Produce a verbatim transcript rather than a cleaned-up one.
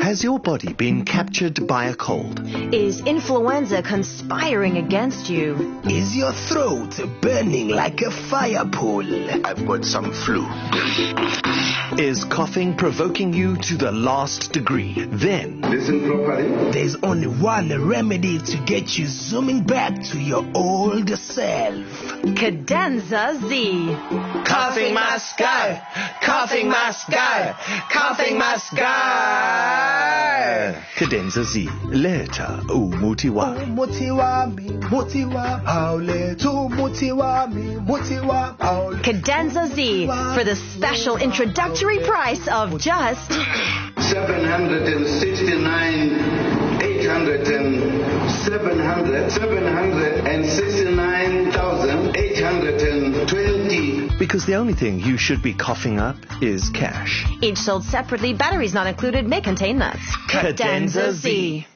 Has your body been captured by a cold? Is influenza conspiring against you? Is your throat burning like a fire pole? I've got some flu. Is coughing provoking you to the last degree? Then Listen properly. There's only one remedy to get you zooming back to your old self. Cadenza Z. Coughing must go, coughing must go, coughing must go. Cadenza Z. Leta umuti wa. Umuti wami, muti wa paule, tu muti wami, muti wa paule. Cadenza Z for the special introductory price of just seven hundred sixty-nine, eight hundred and seven hundred, seven hundred sixty-nine thousand, eight hundred twenty. Because the only thing you should be coughing up is cash. each sold separately. Batteries not included. May contain nuts. Cadenza Z.